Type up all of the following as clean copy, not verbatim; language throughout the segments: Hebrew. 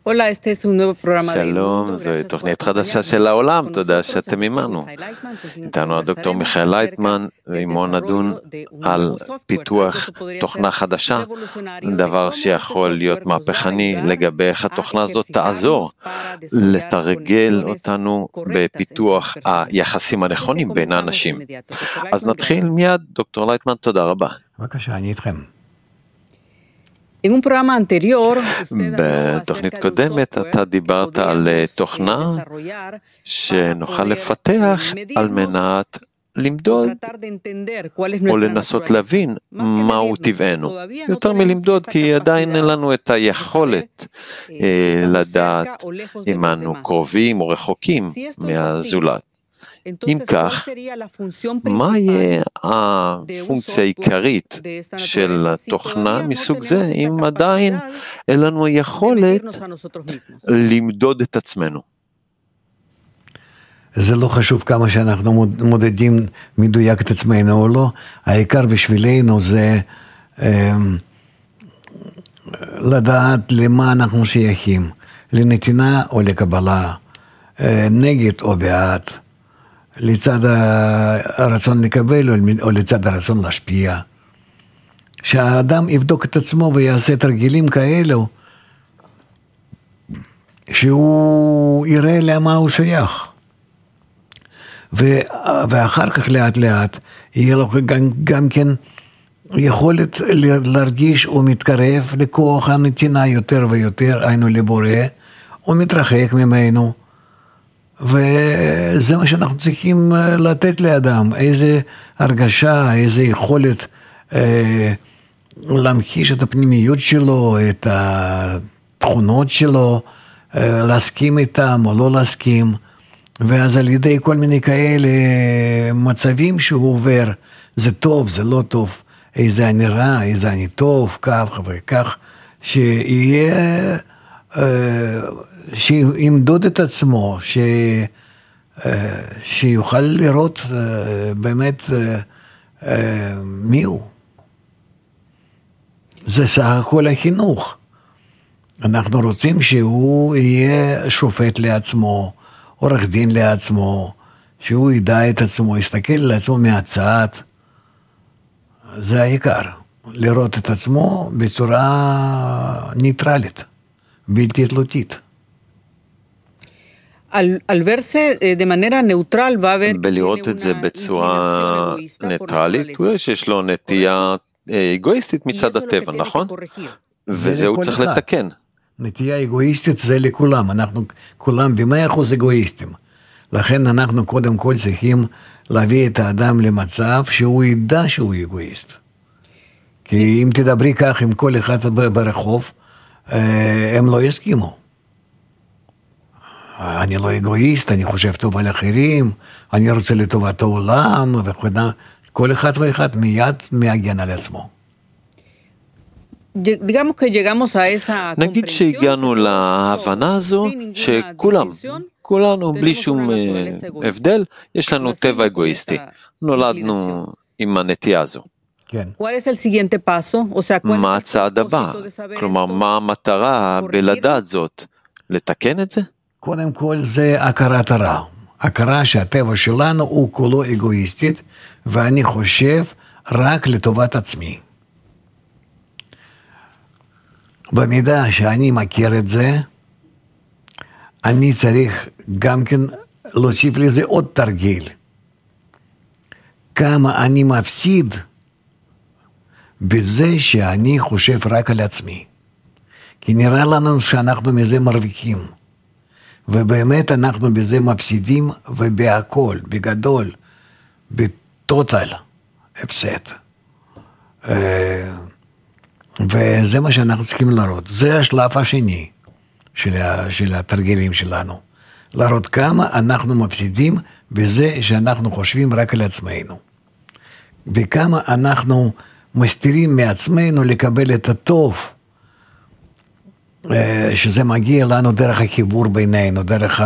Hola, este es un nuevo programa de שלום, זוהי תוכנית חדשה של העולם, תודה שאתם עימנו. איתנו הדוקטור מיכאל לייטמן, ועמו נדון על פיתוח תוכנה חדשה, דבר שיכול להיות מהפכני לגבי איך התוכנה הזאת תעזור לתרגל אותנו בפיתוח היחסים הנכונים בין האנשים. אז נתחיל מיד, דוקטור לייטמן, תודה רבה. בבקשה, אני איתכם. בתוכנית קודמת אתה דיברת על תוכנה שנוכל לפתח על מנת למדוד או לנסות להבין מהו טבענו. יותר מלמדוד, כי עדיין אין לנו את היכולת לדעת אם אנו קרובים או רחוקים מהזולת. אם כך, מה יהיה הפונקציה העיקרית של התוכנה מסוג זה, אם עדיין אין לנו יכולת למדוד את עצמנו? זה לא חשוב כמה שאנחנו מודדים מדויק את עצמנו או לא, העיקר בשבילנו זה לדעת למה אנחנו שייכים, לנתינה או לקבלה, נגד או בעד. לצד הרצון לקבל או לצד הרצון להשפיע. שהאדם יבדוק את עצמו ויעשה תרגילים כאלו, שהוא יראה למה הוא שייך. ואחר כך לאט לאט יהיה לו גם כן יכולת להרגיש הוא מתקרב לכוח הנתינה יותר ויותר, היינו לבורא, הוא מתרחק ממנו, וזה מה שאנחנו צריכים לתת לאדם, איזה הרגשה, איזה יכולת להמחיש את הפנימיות שלו, את התכונות שלו, להסכים איתם או לא להסכים, ואז על ידי כל מיני כאלה מצבים שהוא עובר, זה טוב, זה לא טוב, איזה אני רע, איזה אני טוב, כך וכך, שיהיה שימדוד את עצמו, שיוכל לראות באמת מי הוא. זה סך הכל החינוך. אנחנו רוצים שהוא יהיה שופט לעצמו, עורך דין לעצמו, שהוא ידע את עצמו, יסתכל לעצמו מהצד. זה העיקר, לראות את עצמו בצורה ניטרלית. בלתי תלותית. בלראות את זה בצורה ניטרלית, הוא שיש לו נטייה אגואיסטית מצד הטבע, נכון? וזה הוא צריך לתקן. נטייה אגואיסטית זה לכולם, אנחנו כולם ב100% אגואיסטים. לכן אנחנו קודם כל צריכים להביא את האדם למצב שהוא ידע שהוא אגואיסט. כי אם תדברי כך עם כל אחד ברחוב, הם לא יסכימו. אני לא אגואיסט, אני חושב טוב על אחרים, אני רוצה לטובת העולם, כל אחד ואחד מיד מאגן על עצמו. נגיד שהגענו להבנה הזו, כולנו בלי שום הבדל, יש לנו טבע אגואיסטי. נולדנו עם הנטייה הזו. מה הצעד הבא? כלומר, מה המטרה בלדעת זאת? לתקן את זה? קודם כל זה הכרת הרע. הכרה שהטבע שלנו הוא כולו אגואיסטית, ואני חושב רק לטובת עצמי. במידה שאני מכיר את זה, אני צריך גם כן להוסיף לזה עוד תרגיל. כמה אני מפסיד בזה שאני חושב רק על עצמי. כי נראה לנו שאנחנו מזה מרוויחים. ובאמת אנחנו בזה מפסידים, ובהכל, בגדול, בטוטל, הפסד. וזה מה שאנחנו צריכים לראות. זה השלב השני של התרגילים שלנו. לראות כמה אנחנו מפסידים בזה שאנחנו חושבים רק על עצמנו. וכמה אנחנו מסתירים מעצמנו לקבל את הטוב, שזה מגיע לנו דרך החיבור בינינו, דרך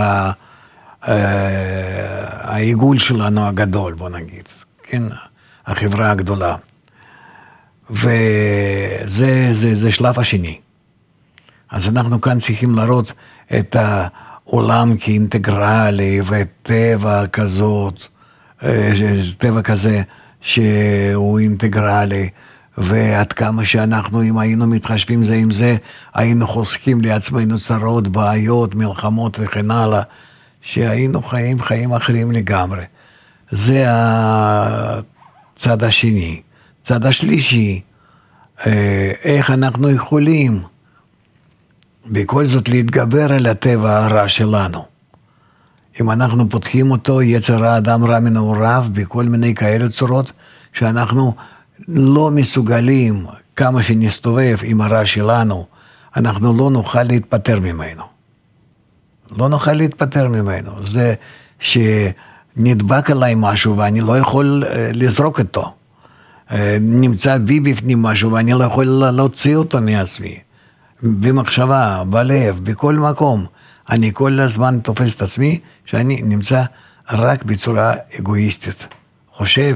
העיגול שלנו הגדול, בוא נגיד, כן? החברה הגדולה. וזה שלב השני. אז אנחנו כאן צריכים לראות את העולם כאינטגרלי וטבע כזאת, טבע כזה שהוא אינטגרלי, ועד כמה שאנחנו, אם היינו מתחשבים זה עם זה, היינו חוסכים לעצמנו צרות, בעיות, מלחמות וכן הלאה, שהיינו חיים אחרים לגמרי. זה הצד השני. צד השלישי, איך אנחנו יכולים בכל זאת להתגבר על הטבע הרע שלנו. אם אנחנו פותחים אותו, יצר האדם רע מנעוריו בכל מיני כאלה צורות, שאנחנו לא מסוגלים, כמה שנסתובב עם הרע שלנו, אנחנו לא נוכל להתפטר ממנו. לא נוכל להתפטר ממנו. זה שנדבק עליי משהו ואני לא יכול לזרוק אותו. נמצא בי בפנים משהו ואני לא יכול להוציא אותו מעצמי. במחשבה, בלב, בכל מקום. אני כל הזמן תופס את עצמי שאני נמצא רק בצורה אגואיסטית. חושב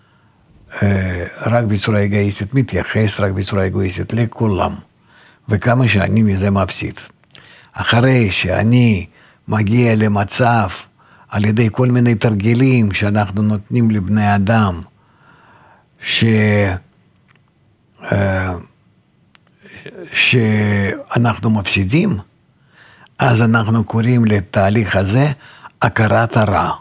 רק בצורה אגואיסטית, מתייחס רק בצורה אגואיסטית לכולם. וכמה שאני מזה מפסיד. אחרי שאני מגיע למצב על ידי כל מיני תרגילים שאנחנו נותנים לבני אדם, שאנחנו מפסידים, אז אנחנו קוראים לתהליך הזה הכרת הרע.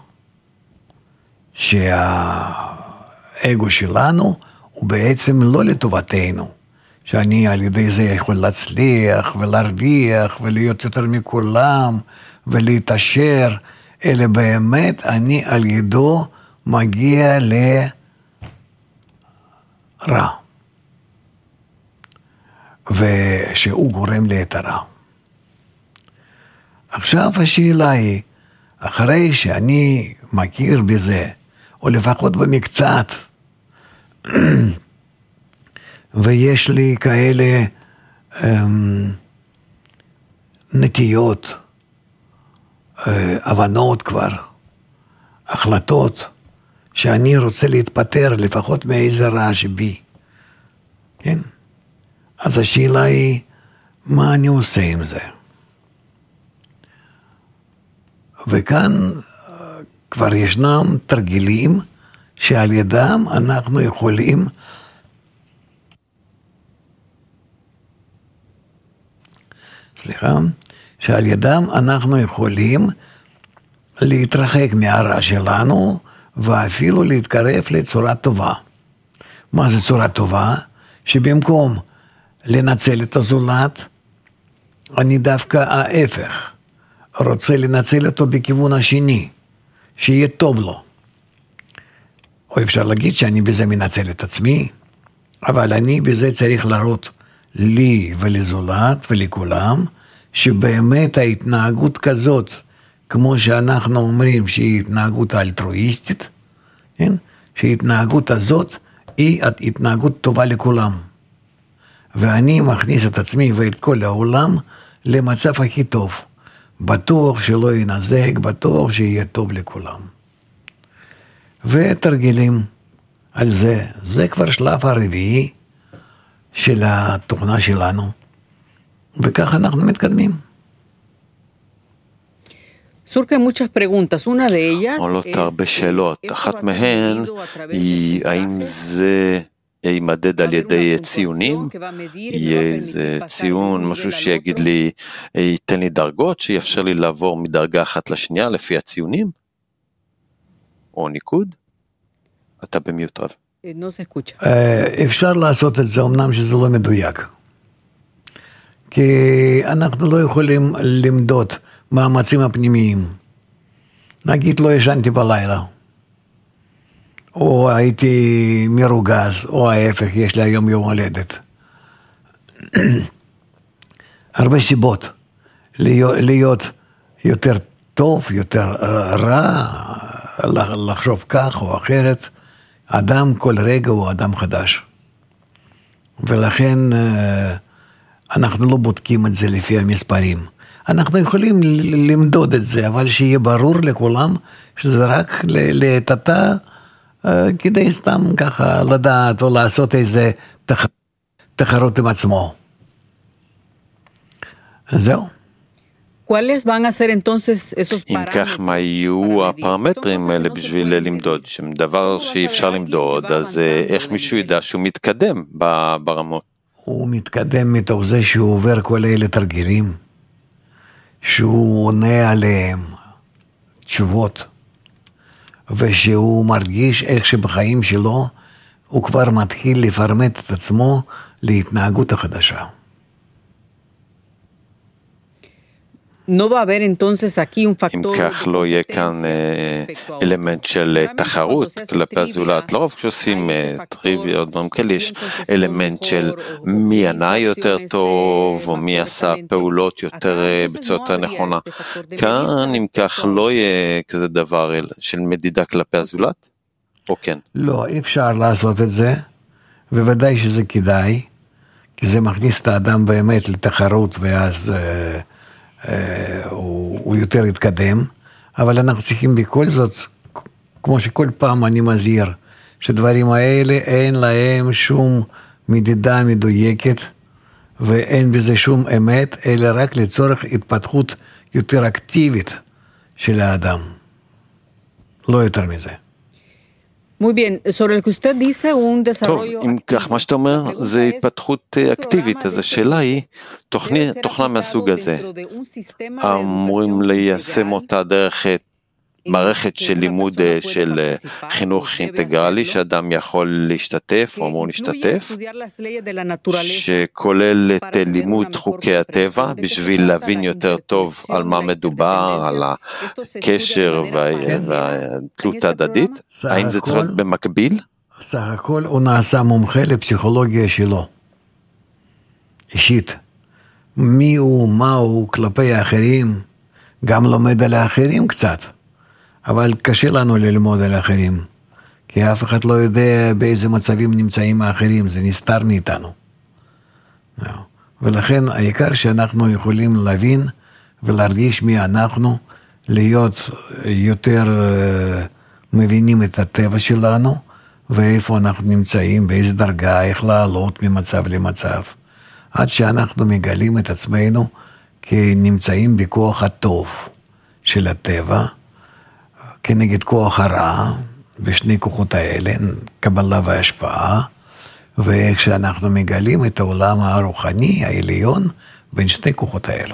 שהאגו שלנו הוא בעצם לא לטובתנו. שאני על ידי זה יכול להצליח ולהרוויח ולהיות יותר מכולם ולהתעשר, אלא באמת אני על ידו מגיע לרע. ושהוא גורם לי הרע. עכשיו השאלה היא, אחרי שאני מכיר בזה, או לפחות במקצת, ויש לי כאלה נטיות, הבנות כבר, החלטות, שאני רוצה להתפטר לפחות מאיזה רע שבי. כן? אז השאלה היא, מה אני עושה עם זה? וכאן כבר ישנם תרגילים שעל ידם אנחנו יכולים שעל ידם אנחנו יכולים להתרחק מהרע שלנו ואפילו להתקרב לצורה טובה. מה זה צורה טובה? שבמקום לנצל את הזולת, אני דווקא ההפך. רוצה לנצל אותו בכיוון השני, שיהיה טוב לו. או אפשר להגיד שאני בזה מנצל את עצמי, אבל אני בזה צריך להראות לי ולזולת ולכולם, שבאמת ההתנהגות כזאת, כמו שאנחנו אומרים שהיא התנהגות אלטרואיסטית, כן? שההתנהגות הזאת היא התנהגות טובה לכולם. ואני מכניס את עצמי ואת כל העולם למצב הכי טוב. בטוח שלא ינזק, בטוח שיהיה טוב לכולם. ותרגילים על זה. זה כבר שלב הרביעי של התוכנה שלנו. וכך אנחנו מתקדמים. עולות הרבה שאלות. אחת מהן היא האם זה יימדד על ידי ציונים? יהיה איזה ציון, משהו שיגיד לי, ייתן לי דרגות, שיאפשר לי לעבור מדרגה אחת לשנייה לפי הציונים? או ניקוד? אתה במיוט רב. אפשר לעשות את זה, אמנם שזה לא מדויק. כי אנחנו לא יכולים למדוד מאמצים הפנימיים. נגיד לא ישנתי בלילה. או הייתי מרוגז, או ההפך, יש לי היום יום הולדת. הרבה סיבות להיות יותר טוב, יותר רע, לחשוב כך או אחרת. אדם כל רגע הוא אדם חדש. ולכן אנחנו לא בודקים את זה לפי המספרים. אנחנו יכולים למדוד את זה, אבל שיהיה ברור לכולם שזה רק לתתה, כדי סתם ככה לדעת או לעשות איזה תחרות עם עצמו. זהו. אם כך, מה יהיו הפרמטרים האלה בשביל למדוד? דבר שאי אפשר למדוד, אז איך מישהו ידע שהוא מתקדם ברמות? הוא מתקדם מתוך זה שהוא עובר כל אלה תרגילים, שהוא עונה עליהם תשובות, ושהוא מרגיש איך שבחיים שלו הוא כבר מתחיל לפרמט את עצמו להתנהגות החדשה. אם כך לא יהיה כאן אלמנט של תחרות כלפי הזולת, לרוב כשעושים טריוויה או דברים כאלה, יש אלמנט של מי ענה יותר טוב, או מי עשה פעולות יותר בצורה יותר נכונה. כאן אם כך לא יהיה כזה דבר של מדידה כלפי הזולת, או כן? לא, אי אפשר לעשות את זה, וודאי שזה כדאי, כי זה מכניס את האדם באמת לתחרות, ואז הוא יותר יתקדם, אבל אנחנו צריכים בכל זאת, כמו שכל פעם אני מזהיר, שדברים האלה אין להם שום מדידה מדויקת, ואין בזה שום אמת, אלא רק לצורך התפתחות יותר אקטיבית של האדם. לא יותר מזה. טוב, אם כך, מה שאתה אומר זה התפתחות אקטיבית, אז השאלה היא, תוכנה מהסוג הזה, אמורים ליישם אותה דרך מערכת של לימוד של חינוך אינטגרלי, שאדם יכול להשתתף או אמור להשתתף, שכולל את לימוד חוקי הטבע, בשביל להבין יותר טוב על מה מדובר, על הקשר והתלות ההדדית. האם זה צריך להיות במקביל? סך הכל הוא נעשה מומחה לפסיכולוגיה שלו, אישית. מי הוא, מה הוא, כלפי האחרים, גם לומד על האחרים קצת. אבל קשה לנו ללמוד על האחרים, כי אף אחד לא יודע באיזה מצבים נמצאים האחרים, זה נסתר מאיתנו. ולכן העיקר שאנחנו יכולים להבין ולהרגיש מי אנחנו, להיות יותר מבינים את הטבע שלנו, ואיפה אנחנו נמצאים, באיזה דרגה, איך לעלות ממצב למצב, עד שאנחנו מגלים את עצמנו כנמצאים בכוח הטוב של הטבע, כנגד כוח הרע, בשני כוחות האלה, קבלה והשפעה, ואיך שאנחנו מגלים את העולם הרוחני, העליון, בין שני כוחות האלו.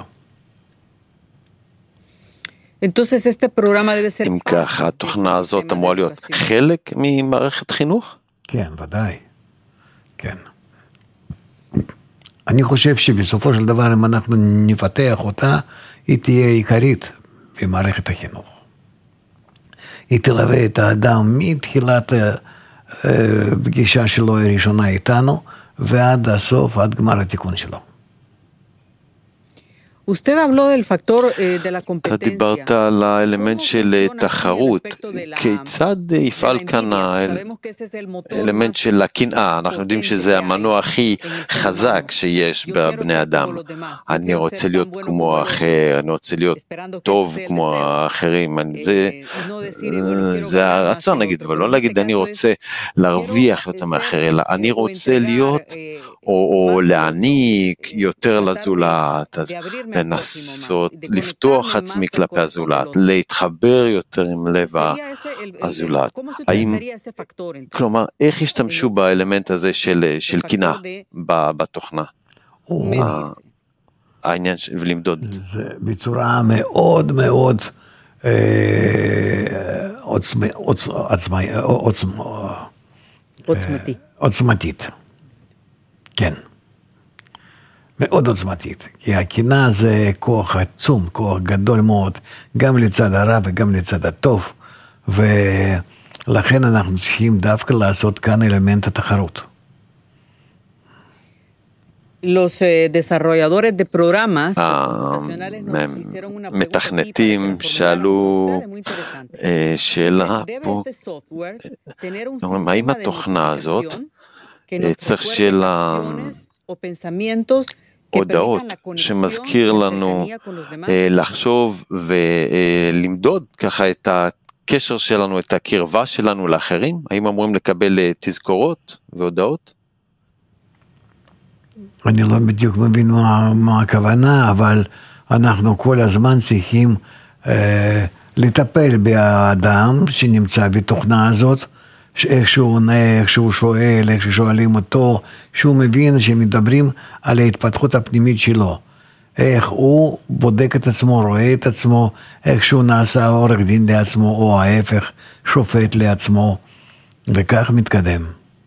אם כך, התוכנה הזאת אמורה להיות חלק ממערכת חינוך? כן, ודאי. כן. אני חושב שבסופו של דבר, אם אנחנו נפתח אותה, היא תהיה עיקרית במערכת החינוך. היא תלווה את האדם מתחילת הפגישה שלו הראשונה איתנו, ועד הסוף, עד גמר התיקון שלו. אתה דיברת על האלמנט של תחרות, כיצד יפעל כאן האלמנט של הקנאה? אנחנו יודעים שזה המנוע הכי חזק שיש בבני אדם. אני רוצה להיות כמו האחר, אני רוצה להיות טוב כמו האחרים, זה הרצון נגיד, אבל לא להגיד אני רוצה להרוויח יותר מאחר, אלא אני רוצה להיות או להעניק יותר לזולת, אז לנסות לפתוח עצמי כלפי הזולת, להתחבר יותר עם לב הזולת. כלומר, איך השתמשו באלמנט הזה של קנאה בתוכנה? העניין של למדוד. זה בצורה מאוד מאוד עוצמתית. כן. מאוד עוצמתית, כי הקנאה זה כוח עצום, כוח גדול מאוד, גם לצד הרע וגם לצד הטוב, ולכן אנחנו צריכים דווקא לעשות כאן אלמנט התחרות. המתכנתים שאלו שאלה פה, האם התוכנה הזאת צריך שיהיה לה הודעות שמזכיר לנו לחשוב ולמדוד ככה את הקשר שלנו, את הקרבה שלנו לאחרים? האם אמורים לקבל תזכורות והודעות? אני לא בדיוק מבין מה הכוונה, אבל אנחנו כל הזמן צריכים לטפל באדם שנמצא בתוכנה הזאת, איך שהוא עונה, איך שהוא שואל, איך ששואלים אותו, שהוא מבין שמדברים על ההתפתחות הפנימית שלו. איך הוא בודק את עצמו, רואה את עצמו, איך שהוא נעשה עורך דין לעצמו, או ההפך, שופט לעצמו, וכך מתקדם.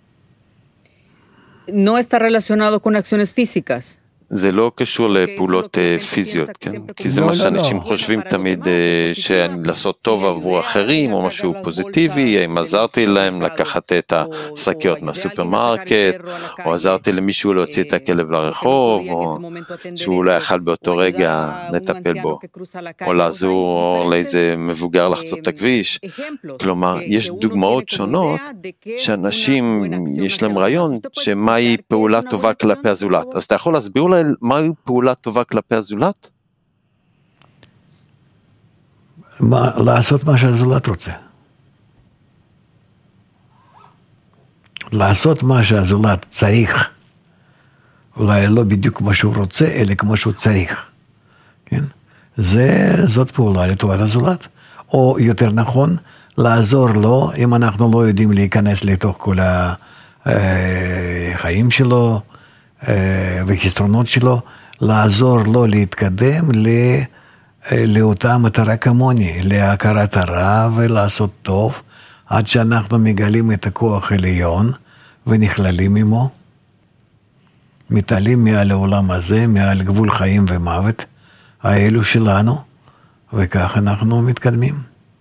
No está relacionado con acciones físicas. זה לא קשור לפעולות פיזיות, כן? כי זה מה שאנשים חושבים תמיד, שלעשות טוב עבור אחרים, או משהו פוזיטיבי, אם עזרתי להם לקחת את השקיות מהסופרמרקט, או עזרתי למישהו להוציא את הכלב לרחוב, או שהוא לא יכל באותו רגע לטפל בו, או לעזור לאיזה מבוגר לחצות את הכביש. כלומר, יש דוגמאות שונות, שאנשים יש להם רעיון, שמהי פעולה טובה כלפי הזולת. אז אתה יכול להסביר אולי מהי פעולה טובה כלפי הזולת? לעשות מה שהזולת רוצה. לעשות מה שהזולת צריך. אולי לא בדיוק כמו שהוא רוצה, אלא כמו שהוא צריך. כן? זאת פעולה לטובת הזולת. או יותר נכון, לעזור לו, אם אנחנו לא יודעים להיכנס לתוך כל החיים שלו, וחסרונות שלו, לעזור לו להתקדם לאותה מטרה כמוני, להכרת הרע ולעשות טוב, עד שאנחנו מגלים את הכוח העליון ונכללים עמו, מתעלים מעל העולם הזה, מעל גבול חיים ומוות, האלו שלנו, וכך אנחנו מתקדמים.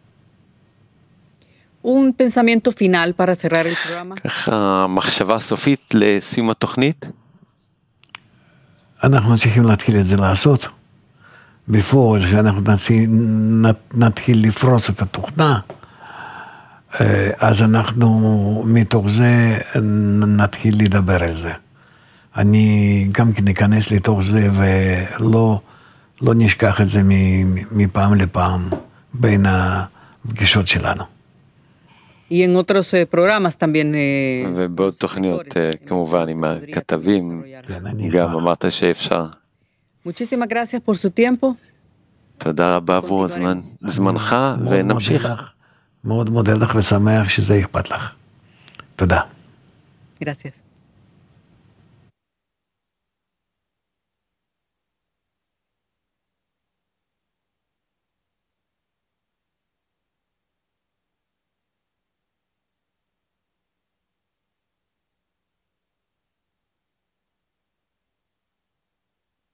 Un pensamiento final para cerrar el programa. ככה, מחשבה סופית לסיום התוכנית? אנחנו צריכים להתחיל את זה לעשות. בפועל, שאנחנו נתחיל לפרוס את התוכנה, אז אנחנו מתוך זה נתחיל לדבר על זה. אני גם כן ניכנס לתוך זה ולא נשכח את זה מפעם לפעם בין הפגישות שלנו. Y en otros programas también. ובעוד תוכניות, כמובן, עם הכתבים, גם אמרת שאפשר. Muchísimas gracias por su tiempo. תודה רבה עבור זמנך, ונמשיך. מאוד מודה לך ושמח שזה אכפת לך. תודה. Gracias.